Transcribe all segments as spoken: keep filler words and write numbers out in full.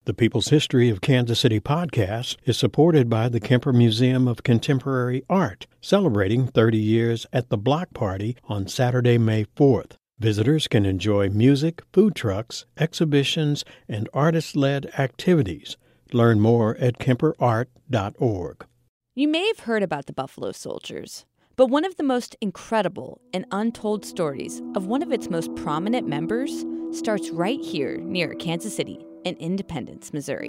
The People's History of Kansas City podcast is supported by the Kemper Museum of Contemporary Art, celebrating thirty years at the Block Party on Saturday, May fourth. Visitors can enjoy music, food trucks, exhibitions, and artist-led activities. Learn more at kemper art dot org. You may have heard about the Buffalo Soldiers, but one of the most incredible and untold stories of one of its most prominent members starts right here near Kansas City in Independence, Missouri.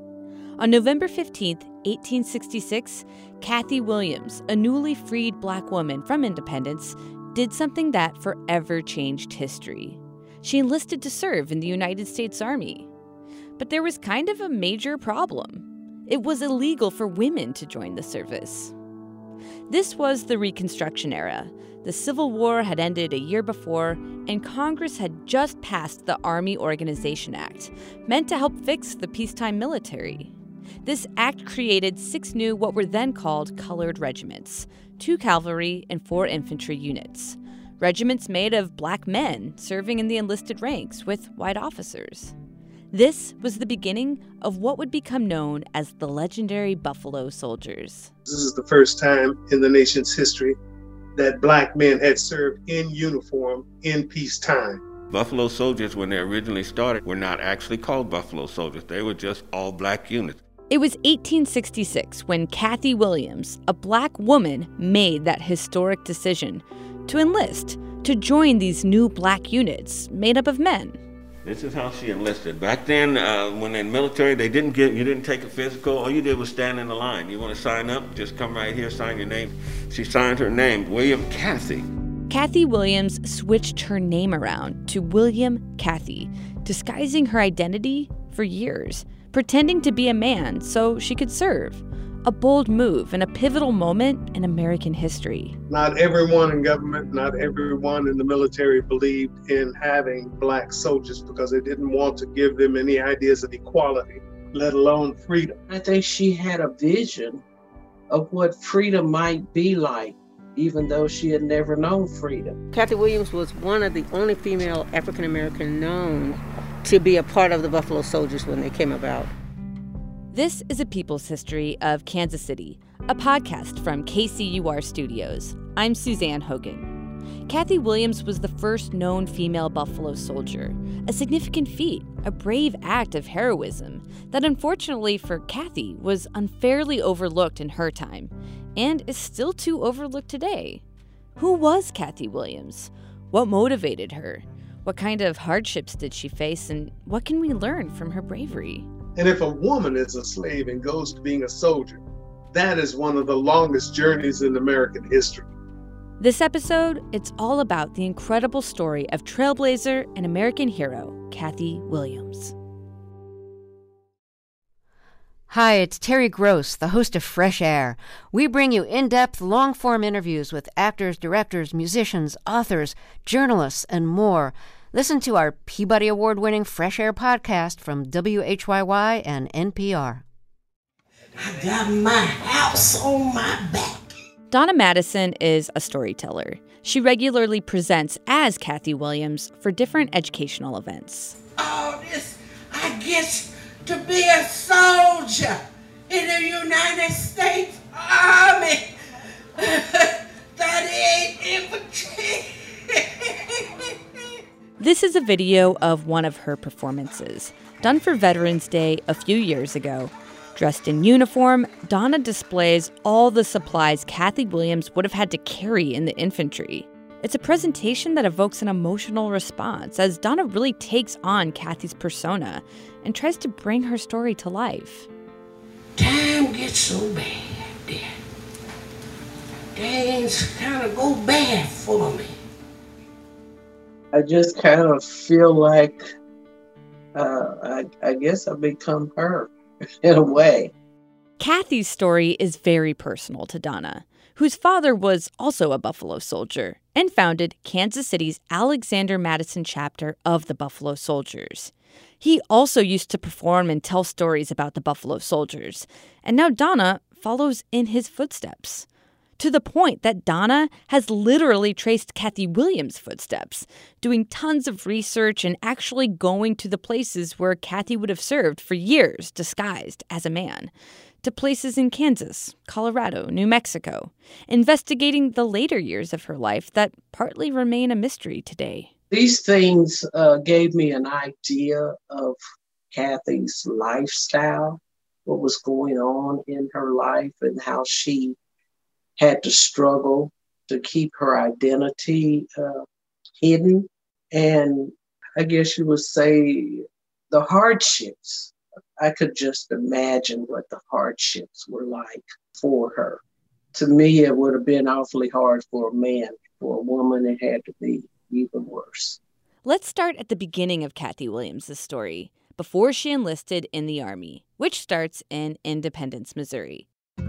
On November fifteenth, eighteen sixty-six, Kathy Williams, a newly freed black woman from Independence, did something that forever changed history. She enlisted to serve in the United States Army. But there was kind of a major problem. It was illegal for women to join the service. This was the Reconstruction era. The Civil War had ended a year before, and Congress had just passed the Army Organization Act, meant to help fix the peacetime military. This act created six new what were then called colored regiments, two cavalry and four infantry units. Regiments made of black men serving in the enlisted ranks with white officers. This was the beginning of what would become known as the legendary Buffalo Soldiers. This is the first time in the nation's history that black men had served in uniform in peacetime. Buffalo Soldiers, when they originally started, were not actually called Buffalo Soldiers. They were just all black units. It was eighteen sixty-six when Kathy Williams, a black woman, made that historic decision to enlist, to join these new black units made up of men. This is how she enlisted. Back then, uh, when in the military, they didn't get, you didn't take a physical. All you did was stand in the line. You want to sign up? Just come right here, sign your name. She signed her name, William Kathy. Kathy Williams switched her name around to William Kathy, disguising her identity for years, pretending to be a man so she could serve. A bold move and a pivotal moment in American history. Not everyone in government, not everyone in the military believed in having black soldiers because they didn't want to give them any ideas of equality, let alone freedom. I think she had a vision of what freedom might be like, even though she had never known freedom. Kathy Williams was one of the only female African-American known to be a part of the Buffalo Soldiers when they came about. This is A People's History of Kansas City, a podcast from K C U R Studios. I'm Suzanne Hogan. Kathy Williams was the first known female Buffalo Soldier, a significant feat, a brave act of heroism that unfortunately for Kathy was unfairly overlooked in her time and is still too overlooked today. Who was Kathy Williams? What motivated her? What kind of hardships did she face, and what can we learn from her bravery? And if a woman is a slave and goes to being a soldier, that is one of the longest journeys in American history. This episode, it's all about the incredible story of trailblazer and American hero, Kathy Williams. Hi, it's Terry Gross, the host of Fresh Air. We bring you in-depth, long-form interviews with actors, directors, musicians, authors, journalists, and more. Listen to our Peabody Award-winning Fresh Air podcast from W H Y Y and N P R. I got my house on my back. Donna Madison is a storyteller. She regularly presents as Kathy Williams for different educational events. All this, I get to be a soldier in the United States Army. thirty-eight Infantry. This is a video of one of her performances, done for Veterans Day a few years ago. Dressed in uniform, Donna displays all the supplies Kathy Williams would have had to carry in the infantry. It's a presentation that evokes an emotional response as Donna really takes on Kathy's persona and tries to bring her story to life. Time gets so bad, dear. Things kind of go bad for me. I just kind of feel like, uh, I, I guess I've become her in a way. Kathy's story is very personal to Donna, whose father was also a Buffalo Soldier and founded Kansas City's Alexander Madison chapter of the Buffalo Soldiers. He also used to perform and tell stories about the Buffalo Soldiers, and now Donna follows in his footsteps. to the point that Donna has literally traced Kathy Williams' footsteps, doing tons of research and actually going to the places where Kathy would have served for years disguised as a man, to places in Kansas, Colorado, New Mexico, investigating the later years of her life that partly remain a mystery today. These things uh, gave me an idea of Kathy's lifestyle, what was going on in her life, and how she had to struggle to keep her identity uh, hidden. And I guess you would say the hardships. I could just imagine what the hardships were like for her. To me, it would have been awfully hard for a man. For a woman, it had to be even worse. Let's start at the beginning of Kathy Williams' story, before she enlisted in the Army, which starts in Independence, Missouri.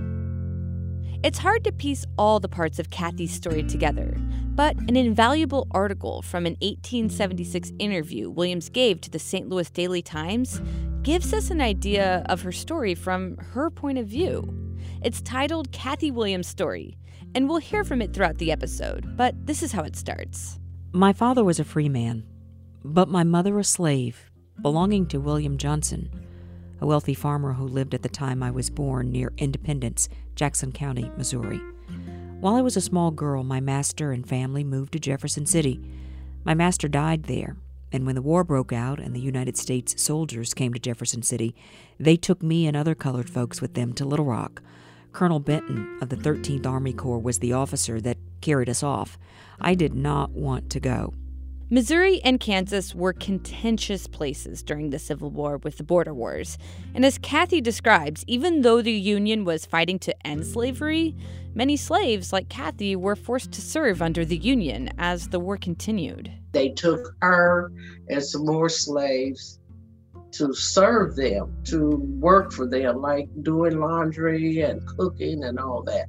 It's hard to piece all the parts of Kathy's story together, but an invaluable article from an eighteen seventy-six interview Williams gave to the Saint Louis Daily Times gives us an idea of her story from her point of view. It's titled Kathy Williams' Story, and we'll hear from it throughout the episode, but this is how it starts. My father was a free man, but my mother a slave, belonging to William Johnson, a wealthy farmer who lived at the time I was born near Independence, Jackson County, Missouri. While I was a small girl, my master and family moved to Jefferson City. My master died there, and when the war broke out and the United States soldiers came to Jefferson City, they took me and other colored folks with them to Little Rock. Colonel Benton of the thirteenth Army Corps was the officer that carried us off. I did not want to go. Missouri and Kansas were contentious places during the Civil War with the border wars. And as Kathy describes, even though the Union was fighting to end slavery, many slaves like Kathy were forced to serve under the Union as the war continued. They took her and some more slaves to serve them, to work for them, like doing laundry and cooking and all that.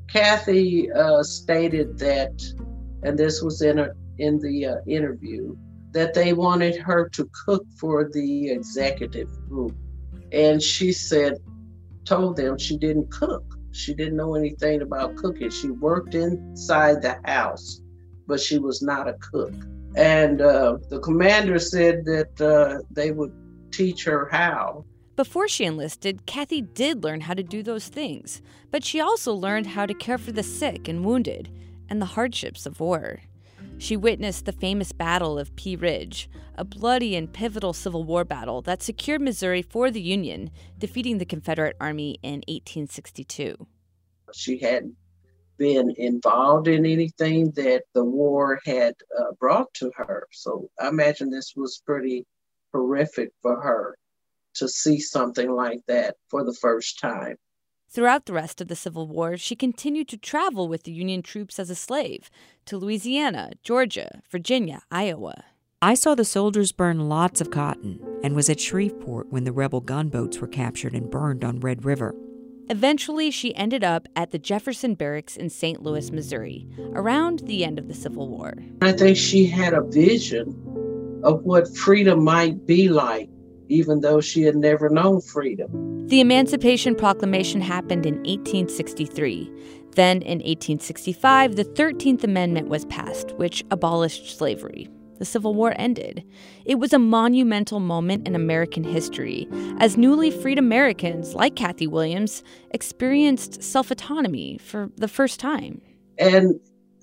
Kathy uh, stated that, and this was in a in the uh, interview, that they wanted her to cook for the executive group. And she said, told them she didn't cook. She didn't know anything about cooking. She worked inside the house, but she was not a cook. And uh, the commander said that uh, they would teach her how. Before she enlisted, Kathy did learn how to do those things, but she also learned how to care for the sick and wounded and the hardships of war. She witnessed the famous Battle of Pea Ridge, a bloody and pivotal Civil War battle that secured Missouri for the Union, defeating the Confederate Army in eighteen sixty-two. She hadn't been involved in anything that the war had uh, brought to her. So I imagine this was pretty horrific for her to see something like that for the first time. Throughout the rest of the Civil War, she continued to travel with the Union troops as a slave to Louisiana, Georgia, Virginia, Iowa. I saw the soldiers burn lots of cotton and was at Shreveport when the rebel gunboats were captured and burned on Red River. Eventually, she ended up at the Jefferson Barracks in Saint Louis, Missouri, around the end of the Civil War. I think she had a vision of what freedom might be like, even though she had never known freedom. The Emancipation Proclamation happened in eighteen sixty-three. Then, in eighteen sixty-five, the thirteenth Amendment was passed, which abolished slavery. The Civil War ended. It was a monumental moment in American history, as newly freed Americans, like Kathy Williams, experienced self-autonomy for the first time. And,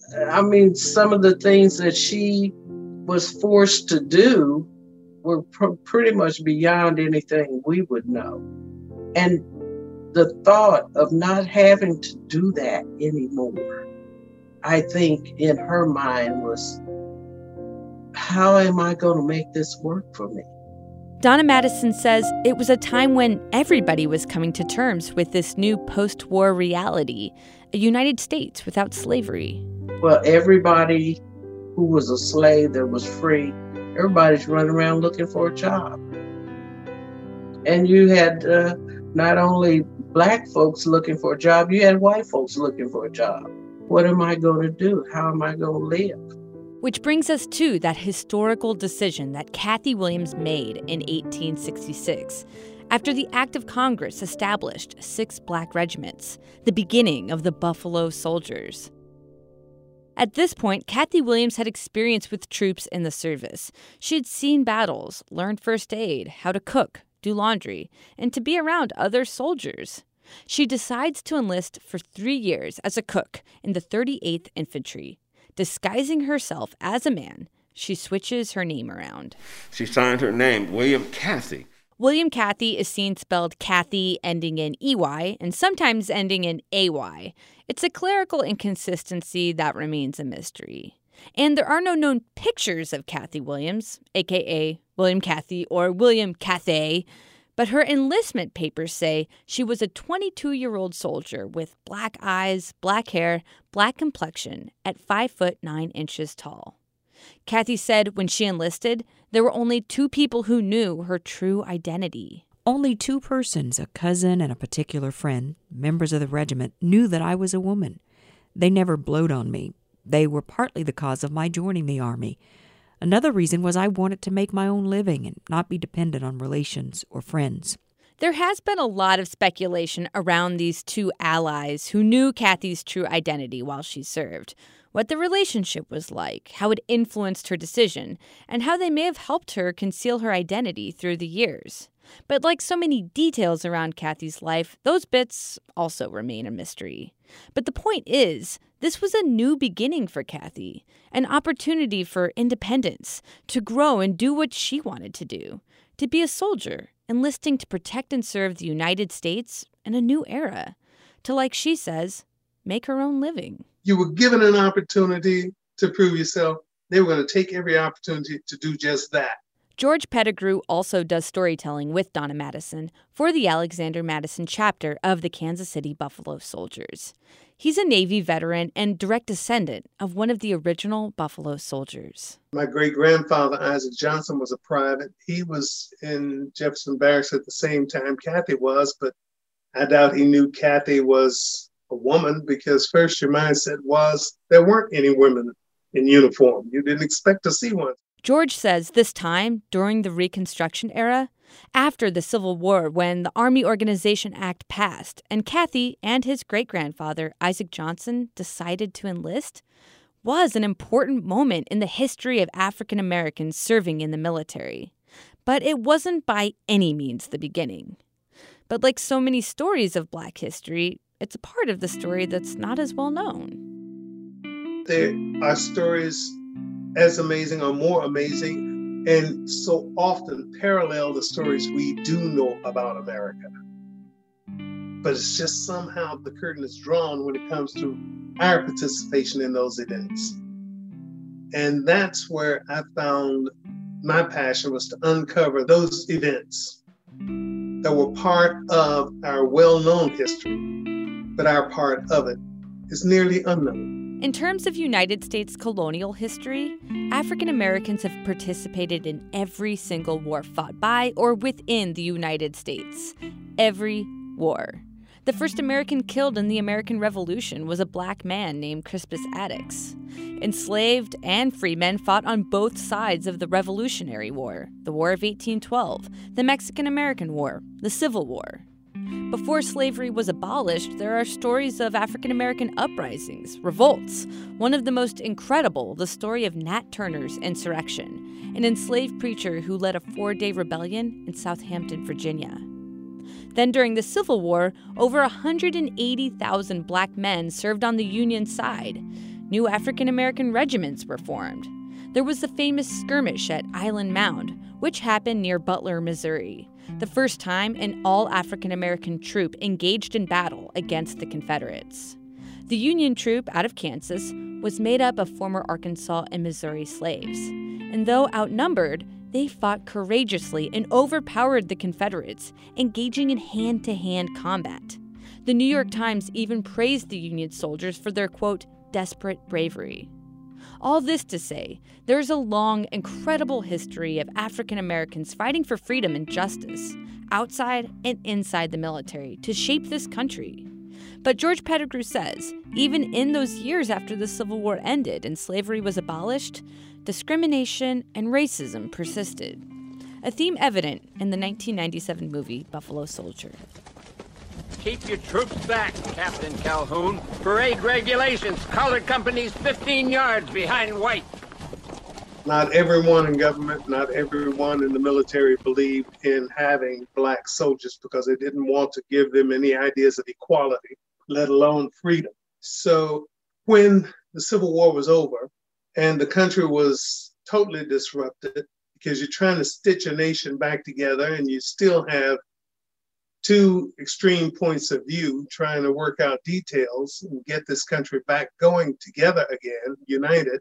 I mean, some of the things that she was forced to do were pr- pretty much beyond anything we would know. And the thought of not having to do that anymore, I think in her mind was, how am I going to make this work for me? Donna Madison says it was a time when everybody was coming to terms with this new post-war reality, a United States without slavery. Well, everybody who was a slave that was free, everybody's running around looking for a job. And you had uh, not only black folks looking for a job, you had white folks looking for a job. What am I going to do? How am I going to live? Which brings us to that historical decision that Kathy Williams made in eighteen sixty-six. after the Act of Congress established six black regiments, the beginning of the Buffalo Soldiers. At this point, Kathy Williams had experience with troops in the service. She had seen battles, learned first aid, how to cook, do laundry, and to be around other soldiers. She decides to enlist for three years as a cook in the thirty-eighth Infantry. Disguising herself as a man, she switches her name around. She signed her name, William Cathy. William Cathy is seen spelled Kathy ending in E Y and sometimes ending in A Y. It's a clerical inconsistency that remains a mystery. And there are no known pictures of Kathy Williams, a k a. William Cathy or William Cathay, but her enlistment papers say she was a twenty-two-year-old soldier with black eyes, black hair, black complexion, at five foot nine inches tall. Kathy said when she enlisted, there were only two people who knew her true identity. Only two persons, a cousin and a particular friend, members of the regiment, knew that I was a woman. They never blowed on me. They were partly the cause of my joining the Army. Another reason was I wanted to make my own living and not be dependent on relations or friends. There has been a lot of speculation around these two allies who knew Kathy's true identity while she served, what the relationship was like, how it influenced her decision, and how they may have helped her conceal her identity through the years. But like so many details around Kathy's life, those bits also remain a mystery. But the point is, this was a new beginning for Kathy, an opportunity for independence, to grow and do what she wanted to do, to be a soldier, enlisting to protect and serve the United States in a new era, to, like she says, make her own living. You were given an opportunity to prove yourself. They were going to take every opportunity to do just that. George Pettigrew also does storytelling with Donna Madison for the Alexander Madison chapter of the Kansas City Buffalo Soldiers. He's a Navy veteran and direct descendant of one of the original Buffalo Soldiers. My great-grandfather, Isaac Johnson, was a private. He was in Jefferson Barracks at the same time Kathy was, but I doubt he knew Kathy was a woman because first your mindset was there weren't any women in uniform. You didn't expect to see one. George says this time, during the Reconstruction era, after the Civil War when the Army Organization Act passed and Kathy and his great-grandfather, Isaac Johnson, decided to enlist, was an important moment in the history of African Americans serving in the military. But it wasn't by any means the beginning. But like so many stories of Black history, it's a part of the story that's not as well known. There are stories as amazing or more amazing, and so often parallel the stories we do know about America. But it's just somehow the curtain is drawn when it comes to our participation in those events. And that's where I found my passion was to uncover those events that were part of our well-known history, but our part of it is nearly unknown. In terms of United States colonial history, African Americans have participated in every single war fought by or within the United States. Every war. The first American killed in the American Revolution was a black man named Crispus Attucks. Enslaved and free men fought on both sides of the Revolutionary War, the War of eighteen twelve, the Mexican-American War, the Civil War. Before slavery was abolished, there are stories of African-American uprisings, revolts. One of the most incredible, the story of Nat Turner's insurrection, an enslaved preacher who led a four-day rebellion in Southampton, Virginia. Then during the Civil War, over one hundred eighty thousand black men served on the Union side. New African-American regiments were formed. There was the famous skirmish at Island Mound, which happened near Butler, Missouri, the first time an all-African-American troop engaged in battle against the Confederates. The Union troop out of Kansas was made up of former Arkansas and Missouri slaves, and though outnumbered, they fought courageously and overpowered the Confederates, engaging in hand-to-hand combat. The New York Times even praised the Union soldiers for their, quote, desperate bravery. All this to say, there's a long, incredible history of African Americans fighting for freedom and justice, outside and inside the military, to shape this country. But George Pettigrew says, even in those years after the Civil War ended and slavery was abolished, discrimination and racism persisted. a theme evident in the nineteen ninety-seven movie Buffalo Soldier. Keep your troops back, Captain Calhoun. Parade regulations, colored companies fifteen yards behind white. Not everyone in government, not everyone in the military believed in having black soldiers because they didn't want to give them any ideas of equality, let alone freedom. So when the Civil War was over and the country was totally disrupted because you're trying to stitch a nation back together and you still have two extreme points of view trying to work out details and get this country back going together again, united,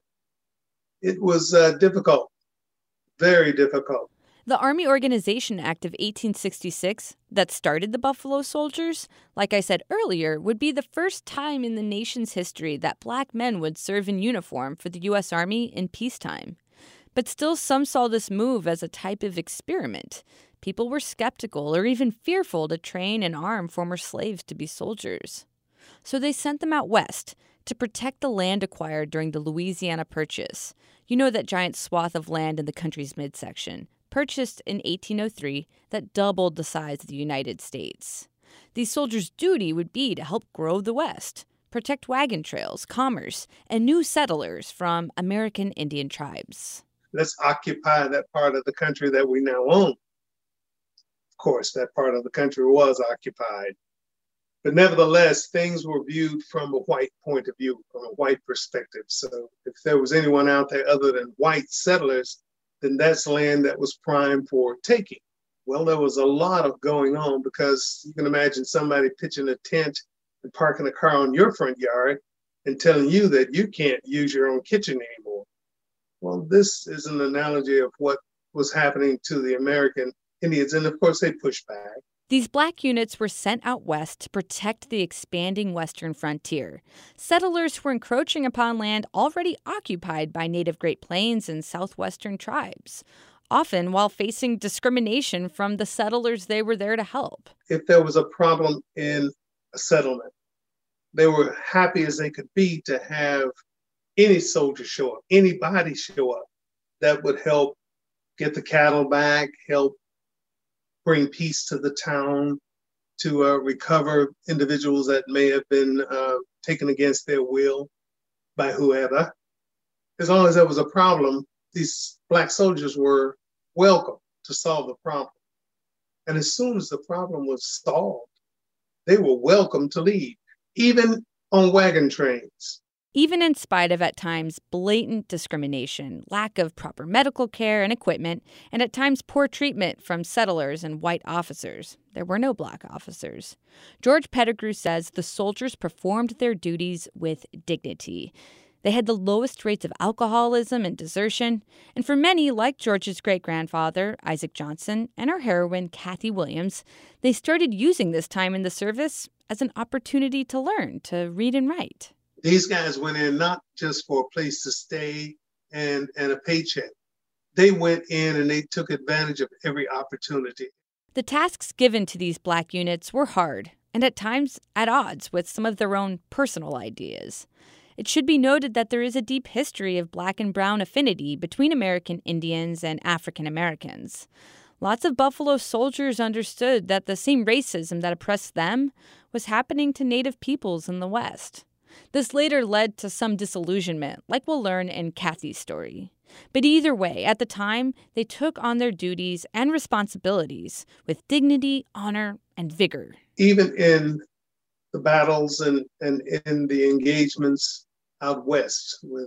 it was uh, difficult, very difficult. The Army Organization Act of eighteen sixty-six that started the Buffalo Soldiers, like I said earlier, would be the first time in the nation's history that black men would serve in uniform for the U S Army in peacetime. But still, some saw this move as a type of experiment. People were skeptical or even fearful to train and arm former slaves to be soldiers. So they sent them out west to protect the land acquired during the Louisiana Purchase. You know, that giant swath of land in the country's midsection, purchased in eighteen oh three, that doubled the size of the United States. These soldiers' duty would be to help grow the West, protect wagon trails, commerce, and new settlers from American Indian tribes. Let's occupy that part of the country that we now own. Of course, that part of the country was occupied. But nevertheless, things were viewed from a white point of view, from a white perspective. So if there was anyone out there other than white settlers, then that's land that was prime for taking. Well, there was a lot of going on because you can imagine somebody pitching a tent and parking a car on your front yard and telling you that you can't use your own kitchen anymore. Well, this is an analogy of what was happening to the American Indians. And of course, they pushed back. These black units were sent out west to protect the expanding western frontier. Settlers were encroaching upon land already occupied by native Great Plains and southwestern tribes, often while facing discrimination from the settlers they were there to help. If there was a problem in a settlement, they were happy as they could be to have any soldier show up, anybody show up that would help get the cattle back, help bring peace to the town, to uh, recover individuals that may have been uh, taken against their will by whoever. As long as there was a problem, these black soldiers were welcome to solve the problem. And as soon as the problem was solved, they were welcome to leave, even on wagon trains. Even in spite of, at times, blatant discrimination, lack of proper medical care and equipment, and at times poor treatment from settlers and white officers, there were no black officers. George Pettigrew says the soldiers performed their duties with dignity. They had the lowest rates of alcoholism and desertion, and for many, like George's great-grandfather, Isaac Johnson, and our heroine, Kathy Williams, they started using this time in the service as an opportunity to learn to read and write. These guys went in not just for a place to stay and, and a paycheck. They went in and they took advantage of every opportunity. The tasks given to these black units were hard and at times at odds with some of their own personal ideas. It should be noted that there is a deep history of black and brown affinity between American Indians and African Americans. Lots of Buffalo soldiers understood that the same racism that oppressed them was happening to Native peoples in the West. This later led to some disillusionment, like we'll learn in Kathy's story. But either way, at the time, they took on their duties and responsibilities with dignity, honor, and vigor. Even in the battles and, and in the engagements out west with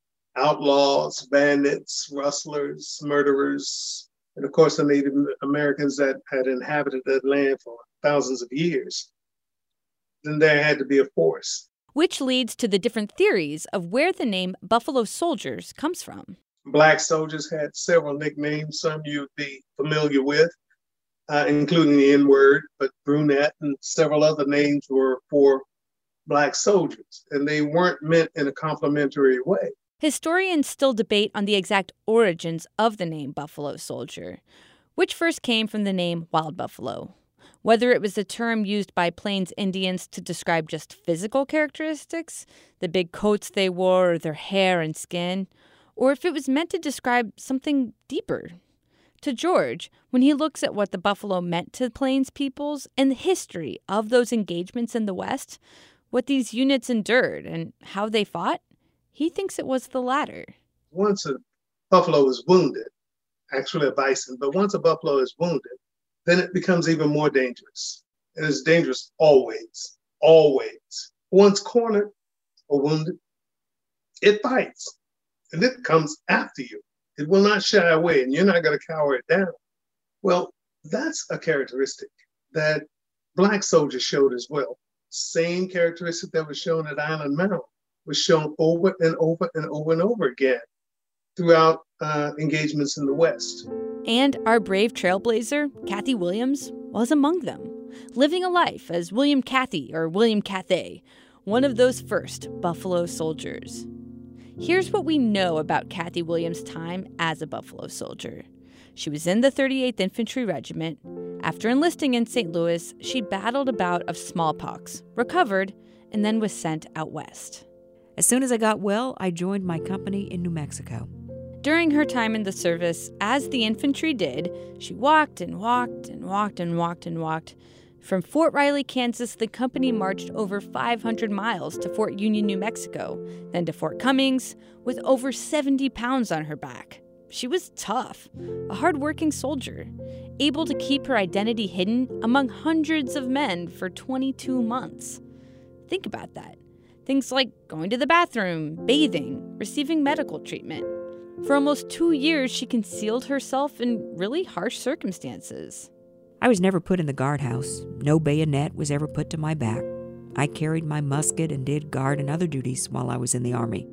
outlaws, bandits, rustlers, murderers, and of course the Native Americans that had inhabited that land for thousands of years, then there had to be a force. Which leads to the different theories of where the name Buffalo Soldiers comes from. Black soldiers had several nicknames, some you'd be familiar with, uh, including the N-word, but brunette and several other names were for black soldiers, and they weren't meant in a complimentary way. Historians still debate on the exact origins of the name Buffalo Soldier, which first came from the name Wild Buffalo. Whether it was a term used by Plains Indians to describe just physical characteristics, the big coats they wore, or their hair and skin, or if it was meant to describe something deeper. To George, when he looks at what the buffalo meant to Plains peoples and the history of those engagements in the West, what these units endured and how they fought, he thinks it was the latter. Once a buffalo is wounded, actually a bison, but once a buffalo is wounded, then it becomes even more dangerous. And it's dangerous always, always. Once cornered or wounded, it bites and it comes after you. It will not shy away and you're not going to cower it down. Well, that's a characteristic that Black soldiers showed as well. Same characteristic that was shown at Island Mound was shown over and over and over and over again throughout uh, engagements in the West. And our brave trailblazer, Kathy Williams, was among them, living a life as William Cathy or William Cathay, one of those first Buffalo soldiers. Here's what we know about Kathy Williams' time as a Buffalo soldier. She was in the thirty-eighth Infantry Regiment. After enlisting in Saint Louis, she battled a bout of smallpox, recovered, and then was sent out west. As soon as I got well, I joined my company in New Mexico. During her time in the service, as the infantry did, she walked and walked and walked and walked and walked. From Fort Riley, Kansas, the company marched over five hundred miles to Fort Union, New Mexico, then to Fort Cummings, with over seventy pounds on her back. She was tough, a hard-working soldier, able to keep her identity hidden among hundreds of men for twenty-two months. Think about that. Things like going to the bathroom, bathing, receiving medical treatment. For almost two years, she concealed herself in really harsh circumstances. I was never put in the guardhouse. No bayonet was ever put to my back. I carried my musket and did guard and other duties while I was in the Army.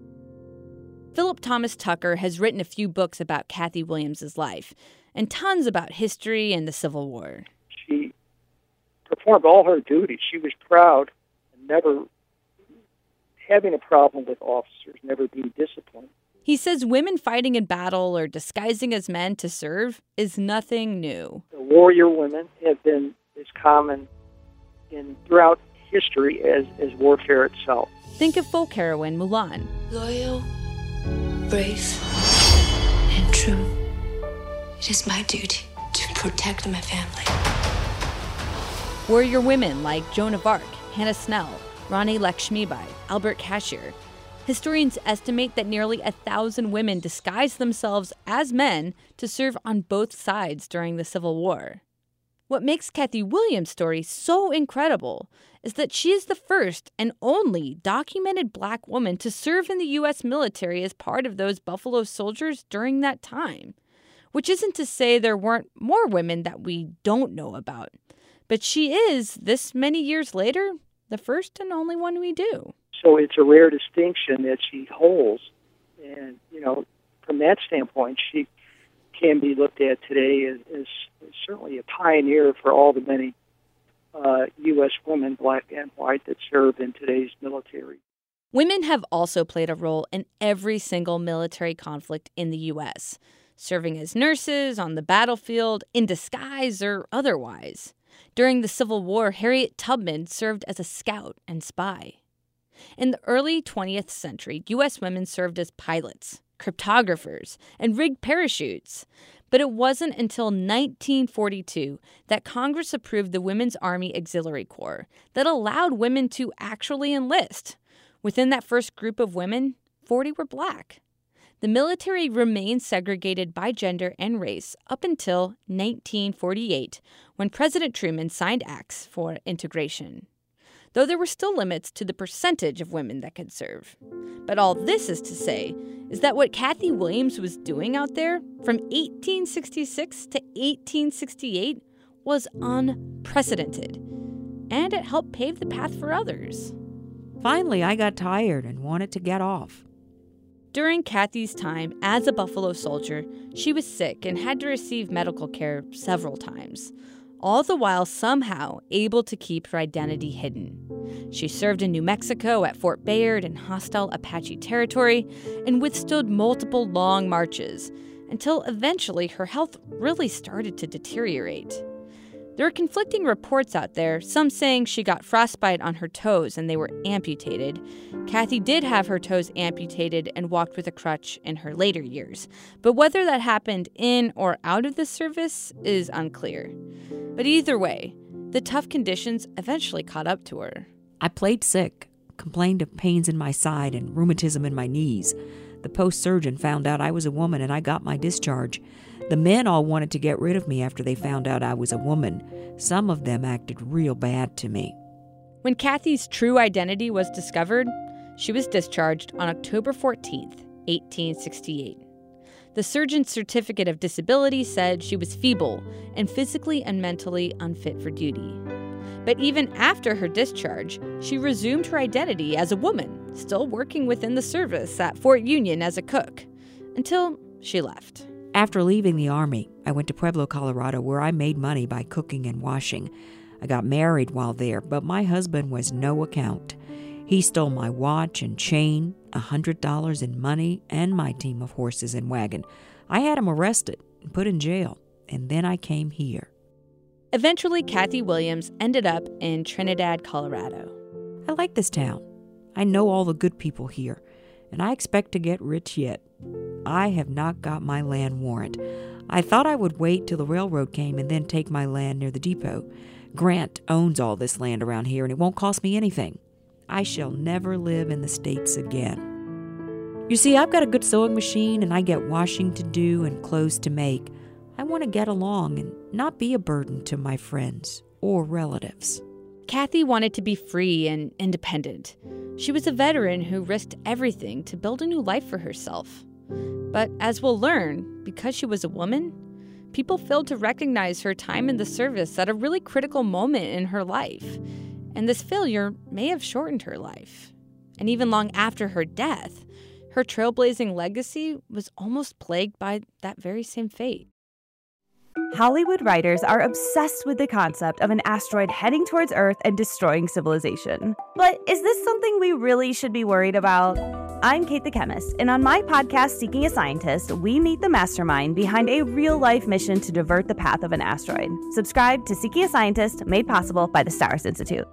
Philip Thomas Tucker has written a few books about Kathy Williams' life and tons about history and the Civil War. She performed all her duties. She was proud and never having a problem with officers, never being disciplined. He says women fighting in battle or disguising as men to serve is nothing new. The warrior women have been as common in throughout history as, as warfare itself. Think of folk heroine Mulan. Loyal, brave, and true. It is my duty to protect my family. Warrior women like Joan of Arc, Hannah Snell, Rani Lakshmibai, Albert Cashier. Historians estimate that nearly a thousand women disguised themselves as men to serve on both sides during the Civil War. What makes Kathy Williams' story so incredible is that she is the first and only documented Black woman to serve in the U S military as part of those Buffalo soldiers during that time. Which isn't to say there weren't more women that we don't know about. But she is, this many years later, the first and only one we do. So it's a rare distinction that she holds. And, you know, from that standpoint, she can be looked at today as, as, as certainly a pioneer for all the many uh, U S women, Black and white, that serve in today's military. Women have also played a role in every single military conflict in the U S, serving as nurses, on the battlefield, in disguise, or otherwise. During the Civil War, Harriet Tubman served as a scout and spy. In the early twentieth century, U S women served as pilots, cryptographers, and rigged parachutes. But it wasn't until nineteen forty-two that Congress approved the Women's Army Auxiliary Corps that allowed women to actually enlist. Within that first group of women, forty were Black. The military remained segregated by gender and race up until nineteen forty-eight, when President Truman signed acts for integration, though there were still limits to the percentage of women that could serve. But all this is to say is that what Kathy Williams was doing out there from eighteen sixty-six to eighteen sixty-eight was unprecedented, and it helped pave the path for others. Finally, I got tired and wanted to get off. During Kathy's time as a Buffalo soldier, she was sick and had to receive medical care several times, all the while somehow able to keep her identity hidden. She served in New Mexico at Fort Bayard in hostile Apache territory and withstood multiple long marches until eventually her health really started to deteriorate. There are conflicting reports out there, some saying she got frostbite on her toes and they were amputated. Kathy did have her toes amputated and walked with a crutch in her later years, but whether that happened in or out of the service is unclear. But either way, the tough conditions eventually caught up to her. I played sick, complained of pains in my side and rheumatism in my knees. The post-surgeon found out I was a woman and I got my discharge. The men all wanted to get rid of me after they found out I was a woman. Some of them acted real bad to me. When Kathy's true identity was discovered, she was discharged on October fourteenth, eighteen sixty-eight. The surgeon's certificate of disability said she was feeble and physically and mentally unfit for duty. But even after her discharge, she resumed her identity as a woman, still working within the service at Fort Union as a cook, until she left. After leaving the Army, I went to Pueblo, Colorado, where I made money by cooking and washing. I got married while there, but my husband was no account. He stole my watch and chain, one hundred dollars in money, and my team of horses and wagon. I had him arrested and put in jail, and then I came here. Eventually, Kathy Williams ended up in Trinidad, Colorado. I like this town. I know all the good people here, and I expect to get rich yet. I have not got my land warrant. I thought I would wait till the railroad came and then take my land near the depot. Grant owns all this land around here, and it won't cost me anything. I shall never live in the States again. You see, I've got a good sewing machine, and I get washing to do and clothes to make. I want to get along and not be a burden to my friends or relatives. Kathy wanted to be free and independent. She was a veteran who risked everything to build a new life for herself. But as we'll learn, because she was a woman, people failed to recognize her time in the service at a really critical moment in her life. And this failure may have shortened her life. And even long after her death, her trailblazing legacy was almost plagued by that very same fate. Hollywood writers are obsessed with the concept of an asteroid heading towards Earth and destroying civilization. But is this something we really should be worried about? I'm Kate the Chemist, and on my podcast, Seeking a Scientist, we meet the mastermind behind a real-life mission to divert the path of an asteroid. Subscribe to Seeking a Scientist, made possible by the Stars Institute.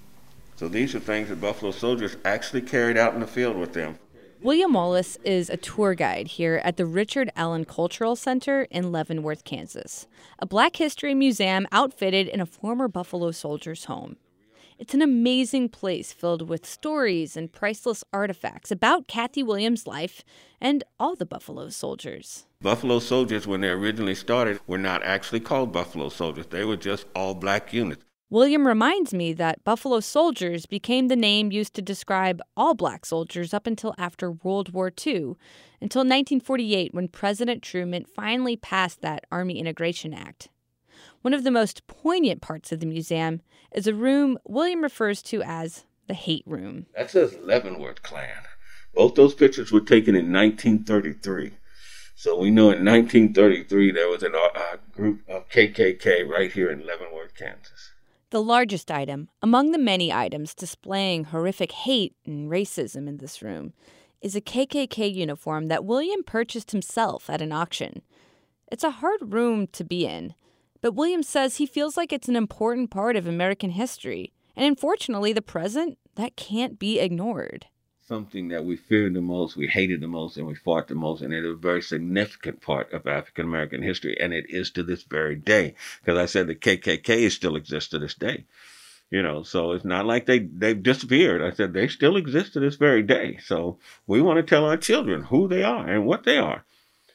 So these are things that Buffalo Soldiers actually carried out in the field with them. William Wallace is a tour guide here at the Richard Allen Cultural Center in Leavenworth, Kansas, a Black History museum outfitted in a former Buffalo soldier's home. It's an amazing place filled with stories and priceless artifacts about Kathy Williams' life and all the Buffalo Soldiers. Buffalo Soldiers, when they originally started, were not actually called Buffalo Soldiers. They were just all black units. William reminds me that Buffalo Soldiers became the name used to describe all black soldiers up until after World War Two, until nineteen forty-eight when President Truman finally passed that Army Integration Act. One of the most poignant parts of the museum is a room William refers to as the Hate Room. That says Leavenworth Clan. Both those pictures were taken in nineteen thirty-three. So we know in nineteen thirty-three there was a uh, group of K K K right here in Leavenworth, Kansas. The largest item, among the many items displaying horrific hate and racism in this room, is a K K K uniform that William purchased himself at an auction. It's a hard room to be in, but William says he feels like it's an important part of American history, and unfortunately the present, that can't be ignored. Something that we feared the most, we hated the most, and we fought the most, and it is a very significant part of African American history, and it is to this very day. Because I said the K K K still exists to this day, you know. So it's not like they they've disappeared. I said they still exist to this very day. So we want to tell our children who they are and what they are,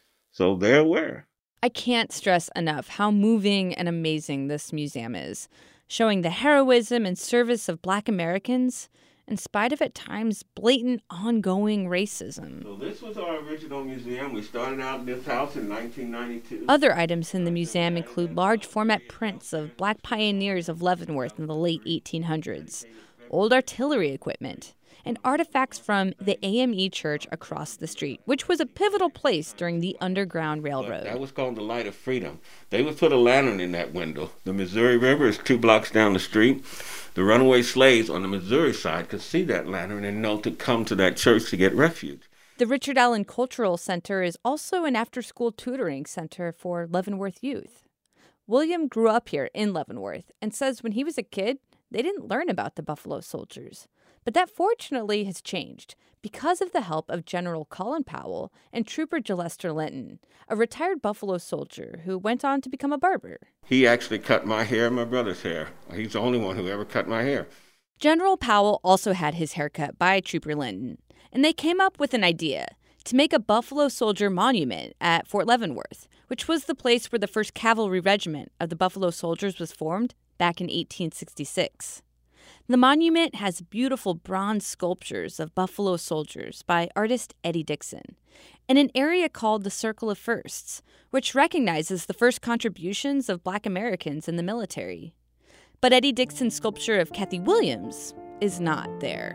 so they're aware. I can't stress enough how moving and amazing this museum is, showing the heroism and service of Black Americans, in spite of at times blatant ongoing racism. So this was our original museum. We started out in this house in nineteen ninety-two. Other items in the museum include large format prints of Black pioneers of Leavenworth in the late eighteen hundreds, old artillery equipment, and artifacts from the A M E Church across the street, which was a pivotal place during the Underground Railroad. That was called the Light of Freedom. They would put a lantern in that window. The Missouri River is two blocks down the street. The runaway slaves on the Missouri side could see that lantern and know to come to that church to get refuge. The Richard Allen Cultural Center is also an after-school tutoring center for Leavenworth youth. William grew up here in Leavenworth and says when he was a kid, they didn't learn about the Buffalo Soldiers. But that fortunately has changed because of the help of General Colin Powell and Trooper Gillester Linton, a retired Buffalo soldier who went on to become a barber. He actually cut my hair and my brother's hair. He's the only one who ever cut my hair. General Powell also had his hair cut by Trooper Linton, and they came up with an idea to make a Buffalo Soldier monument at Fort Leavenworth, which was the place where the first Cavalry Regiment of the Buffalo Soldiers was formed back in eighteen sixty-six. The monument has beautiful bronze sculptures of Buffalo Soldiers by artist Eddie Dixon, and an area called the Circle of Firsts, which recognizes the first contributions of Black Americans in the military. But Eddie Dixon's sculpture of Kathy Williams is not there.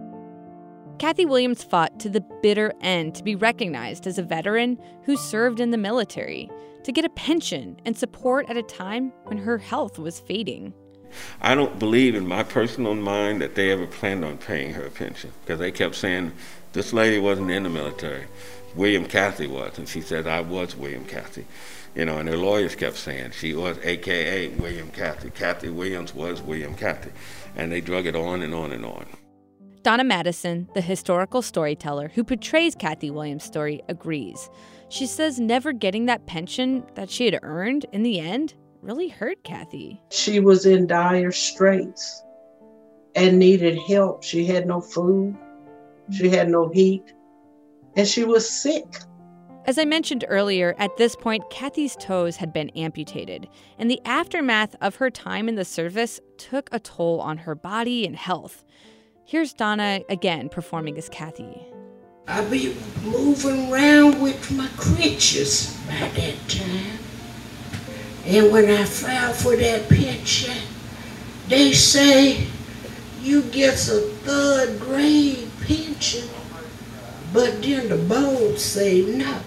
Kathy Williams fought to the bitter end to be recognized as a veteran who served in the military, to get a pension and support at a time when her health was fading. I don't believe in my personal mind that they ever planned on paying her a pension, because they kept saying, this lady wasn't in the military. William Cathy was, and she said, I was William Cathy. You know, and their lawyers kept saying she was A K A William Cathy. Kathy Williams was William Cathy. And they drug it on and on and on. Donna Madison, the historical storyteller who portrays Kathy Williams' story, agrees. She says never getting that pension that she had earned in the end really hurt Kathy. She was in dire straits and needed help. She had no food, she had no heat, and she was sick. As I mentioned earlier, at this point, Kathy's toes had been amputated, and the aftermath of her time in the service took a toll on her body and health. Here's Donna again performing as Kathy. I be moving around with my crutches by that time. And when I filed for that pension, they say you get a third grade pension, but then the board say no.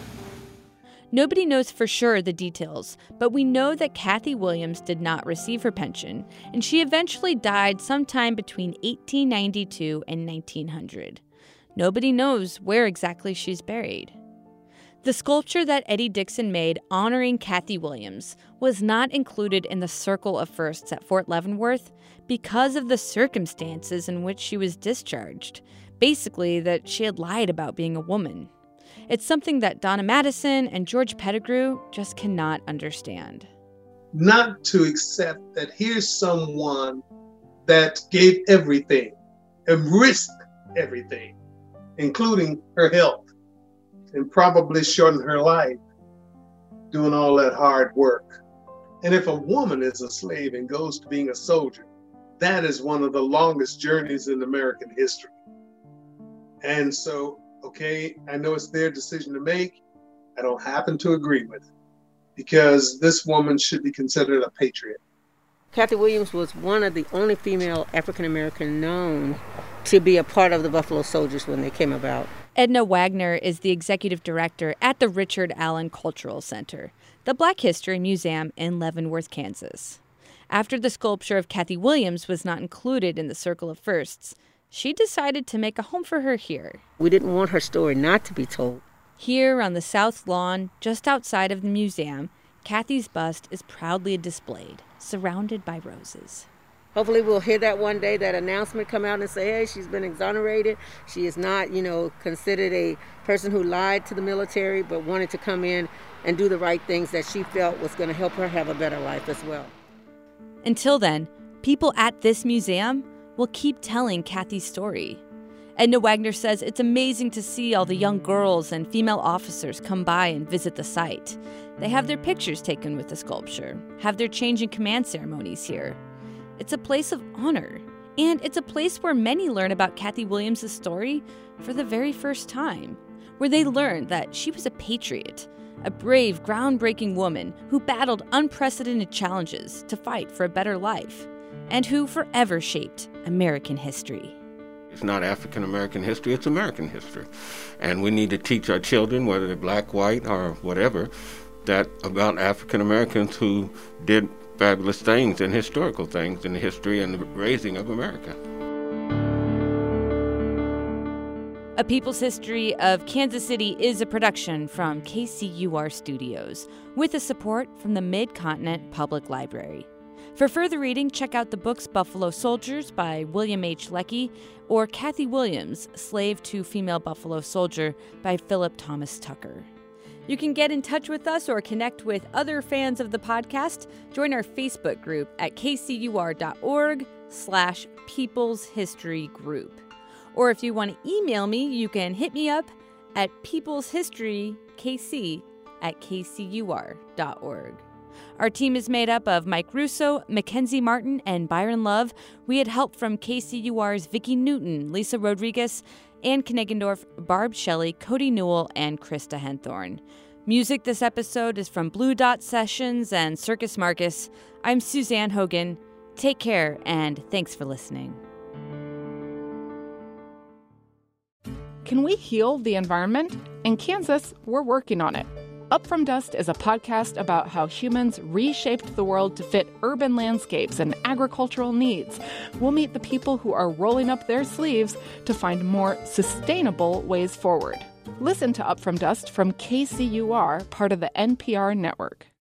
Nobody knows for sure the details, but we know that Kathy Williams did not receive her pension, and she eventually died sometime between eighteen ninety-two and nineteen hundred. Nobody knows where exactly she's buried. The sculpture that Eddie Dixon made honoring Kathy Williams was not included in the Circle of Firsts at Fort Leavenworth because of the circumstances in which she was discharged. Basically, that she had lied about being a woman. It's something that Donna Madison and George Pettigrew just cannot understand. Not to accept that here's someone that gave everything and risked everything, including her health, and probably shortened her life doing all that hard work. And if a woman is a slave and goes to being a soldier, that is one of the longest journeys in American history. And so, okay, I know it's their decision to make. I don't happen to agree with it, because this woman should be considered a patriot. Kathy Williams was one of the only female African-American known to be a part of the Buffalo Soldiers when they came about. Edna Wagner is the executive director at the Richard Allen Cultural Center, the Black History Museum in Leavenworth, Kansas. After the sculpture of Kathy Williams was not included in the Circle of Firsts, she decided to make a home for her here. We didn't want her story not to be told. Here on the south lawn, just outside of the museum, Kathy's bust is proudly displayed, surrounded by roses. Hopefully we'll hear that one day, that announcement come out and say, hey, she's been exonerated. She is not, you know, considered a person who lied to the military, but wanted to come in and do the right things that she felt was going to help her have a better life as well. Until then, people at this museum will keep telling Kathy's story. Edna Wagner says it's amazing to see all the young girls and female officers come by and visit the site. They have their pictures taken with the sculpture, have their change in command ceremonies here. It's a place of honor, and it's a place where many learn about Kathy Williams' story for the very first time, where they learn that she was a patriot, a brave, groundbreaking woman who battled unprecedented challenges to fight for a better life, and who forever shaped American history. It's not African American history, it's American history. And we need to teach our children, whether they're black, white, or whatever, that about African Americans who did fabulous things and historical things in the history and the raising of America. A People's History of Kansas City is a production from K C U R Studios, with the support from the Mid-Continent Public Library. For further reading, check out the books Buffalo Soldiers by William H. Leckie or Kathy Williams, Slave to Female Buffalo Soldier by Philip Thomas Tucker. You can get in touch with us or connect with other fans of the podcast. Join our Facebook group at kcur.org slash People's History Group. Or if you want to email me, you can hit me up at peopleshistorykc at kcur.org. Our team is made up of Mike Russo, Mackenzie Martin, and Byron Love. We had help from K C U R's Vicki Newton, Lisa Rodriguez, Ann Kneggendorf, Barb Shelley, Cody Newell, and Krista Henthorn. Music this episode is from Blue Dot Sessions and Circus Marcus. I'm Suzanne Hogan. Take care, and thanks for listening. Can we heal the environment? In Kansas, we're working on it. Up From Dust is a podcast about how humans reshaped the world to fit urban landscapes and agricultural needs. We'll meet the people who are rolling up their sleeves to find more sustainable ways forward. Listen to Up From Dust from K C U R, part of the N P R network.